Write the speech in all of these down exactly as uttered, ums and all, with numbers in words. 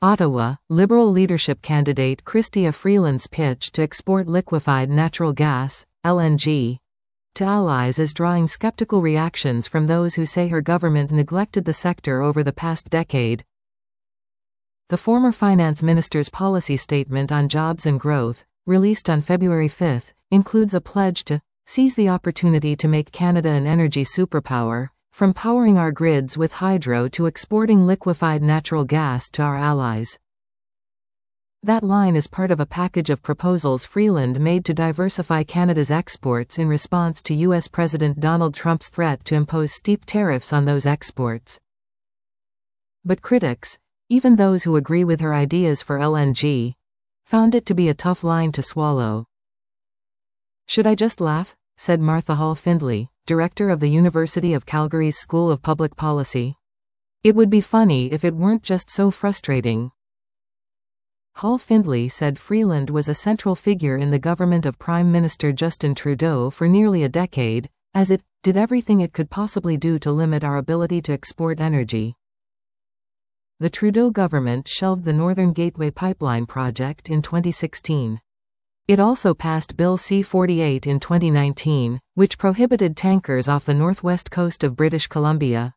Ottawa, Liberal leadership candidate Chrystia Freeland's pitch to export liquefied natural gas, L N G, to allies is drawing skeptical reactions from those who say her government neglected the sector over the past decade. The former finance minister's policy statement on jobs and growth, released on February fifth, includes a pledge to seize the opportunity to make Canada an energy superpower, from powering our grids with hydro to exporting liquefied natural gas to our allies. That line is part of a package of proposals Freeland made to diversify Canada's exports in response to U S President Donald Trump's threat to impose steep tariffs on those exports. But critics, even those who agree with her ideas for L N G, found it to be a tough line to swallow. "Should I just laugh?" said Martha Hall Findlay, director of the University of Calgary's School of Public Policy. "It would be funny if it weren't just so frustrating." Hall Findlay said Freeland was a central figure in the government of Prime Minister Justin Trudeau for nearly a decade, as it did everything it could possibly do to limit our ability to export energy. The Trudeau government shelved the Northern Gateway Pipeline project in twenty sixteen. It also passed Bill C forty-eight in twenty nineteen, which prohibited tankers off the northwest coast of British Columbia.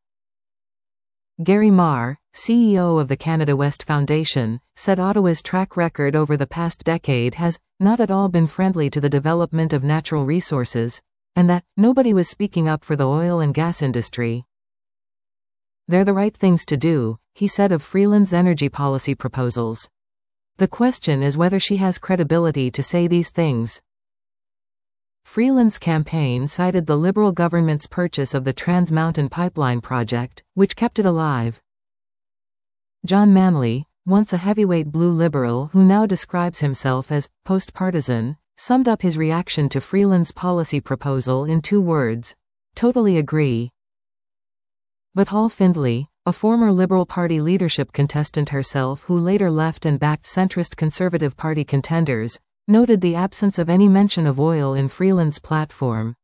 Gary Marr, C E O of the Canada West Foundation, said Ottawa's track record over the past decade has not at all been friendly to the development of natural resources, and that nobody was speaking up for the oil and gas industry. "They're the right things to do," he said of Freeland's energy policy proposals. "The question is whether she has credibility to say these things." Freeland's campaign cited the Liberal government's purchase of the Trans Mountain Pipeline project, which kept it alive. John Manley, once a heavyweight blue Liberal who now describes himself as post-partisan, summed up his reaction to Freeland's policy proposal in two words: "Totally agree." But Hall Findlay, a former Liberal Party leadership contestant herself who later left and backed centrist Conservative Party contenders, noted the absence of any mention of oil in Freeland's platform.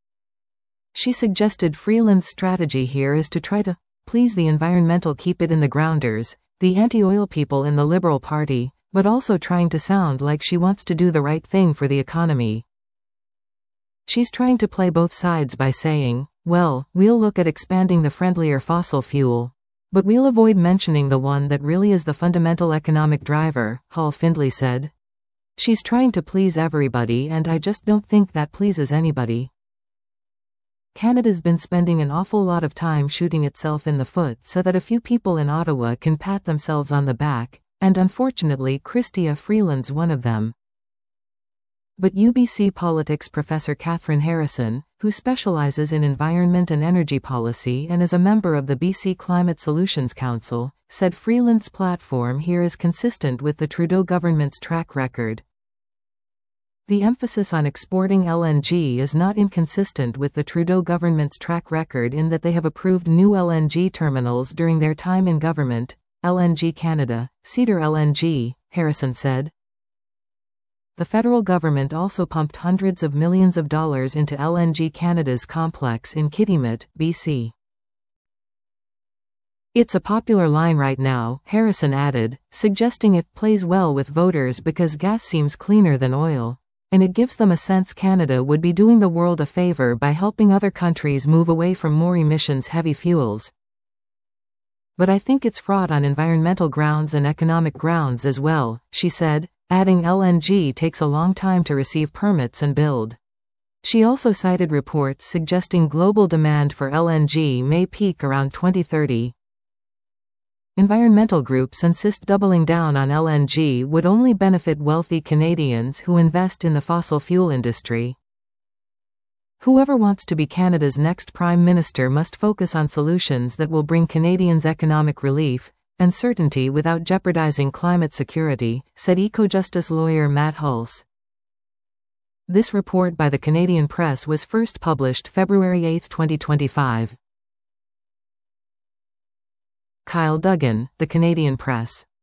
She suggested Freeland's strategy here is to try to please the environmental keep it in the grounders, the anti-oil people in the Liberal Party, but also trying to sound like she wants to do the right thing for the economy. She's trying to play both sides by saying, well, we'll look at expanding the friendlier fossil fuel, but we'll avoid mentioning the one that really is the fundamental economic driver, Hall Findlay said. She's trying to please everybody, and I just don't think that pleases anybody. Canada's been spending an awful lot of time shooting itself in the foot so that a few people in Ottawa can pat themselves on the back, and unfortunately Chrystia Freeland's one of them. But U B C politics professor Catherine Harrison, who specializes in environment and energy policy and is a member of the B C Climate Solutions Council, said Freeland's platform here is consistent with the Trudeau government's track record. The emphasis on exporting L N G is not inconsistent with the Trudeau government's track record in that they have approved new L N G terminals during their time in government, L N G Canada, Cedar L N G, Harrison said. The federal government also pumped hundreds of millions of dollars into L N G Canada's complex in Kitimat, B C. It's a popular line right now, Harrison added, suggesting it plays well with voters because gas seems cleaner than oil, and it gives them a sense Canada would be doing the world a favor by helping other countries move away from more emissions-heavy fuels. But I think it's fraught on environmental grounds and economic grounds as well, she said, adding L N G takes a long time to receive permits and build. She also cited reports suggesting global demand for L N G may peak around twenty thirty. Environmental groups insist doubling down on L N G would only benefit wealthy Canadians who invest in the fossil fuel industry. Whoever wants to be Canada's next Prime Minister must focus on solutions that will bring Canadians economic relief and certainty without jeopardizing climate security, said eco-justice lawyer Matt Hulse. This report by the Canadian Press was first published February eighth, twenty twenty-five. Kyle Duggan, The Canadian Press.